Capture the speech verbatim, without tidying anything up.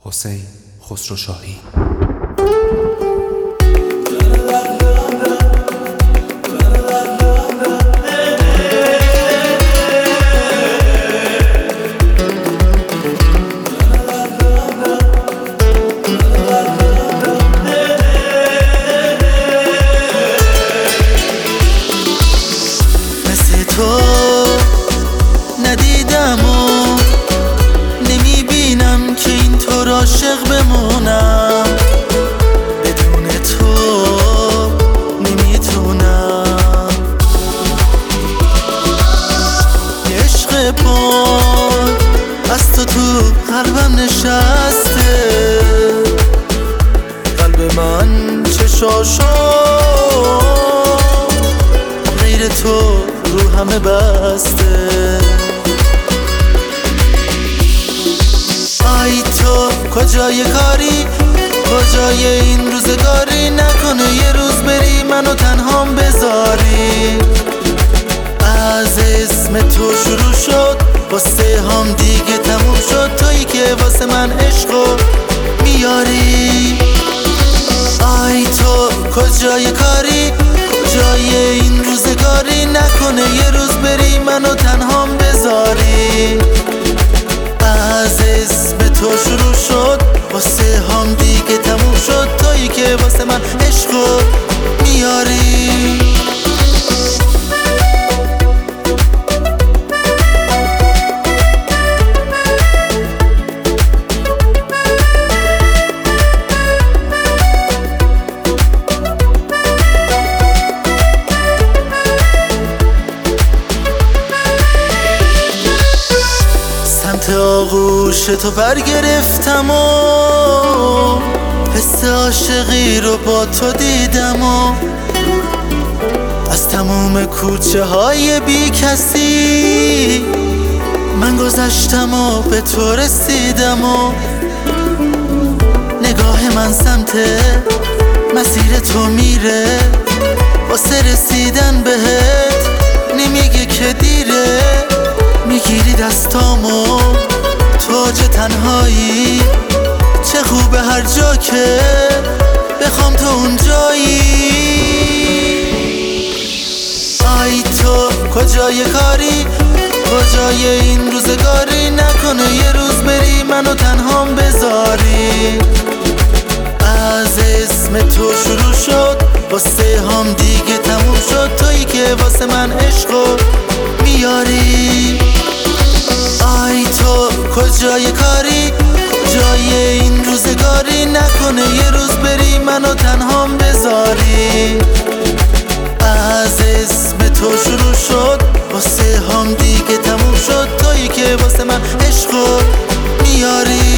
حسین خسروشاهی. مثل تو ندیدم و نمیبینم که اینطور عاشق بمونم، بدون تو نمیتونم. یه عشق پاک از تو تو قلبم نشسته، قلب من چشاشو غیر تو رو همه بسته. آی تو کجای کاری، کجای این روزگاری، نکنه یه روز بری منو تنهام بذاری. از اسم تو شروع شد واسه هم دیگه تموم شد، تویی که واسه من عشقو میاری. آی تو کجای کاری، کجای این روزگاری، نکنه یه روز بری منو تنهام بذاری. از اسم تو شروع شد واسه هم دیگه تموم شد، تویی که واسه من عشقو میاری. سمت آغوش تو برگرفتم و حس عاشقی رو با تو دیدم و از تموم کوچه های بی کسی من گذشتم و به تو رسیدم و نگاه من سمت مسیر تو میره، واسه رسیدن بهت نمیگه که دیره. میگیری دستامو تاج تنهایی، چه خوبه هر جا که بخوام تو اونجایی. آی تو کجای کاری، کجای این روزگاری، نکنه یه روز بری منو تنهام بذاری. از اسم تو شروع شد واسه هم دیگه تموم شد، تویی که واسه من عشقو میاری. آی تو کجای کاری، کجای این روزگاری، نکنه یه روز بری منو تنهام بذاری. از اسم تو شروع شد واسه هم دیگه تموم شد، تویی که واسه من عشقو میاری.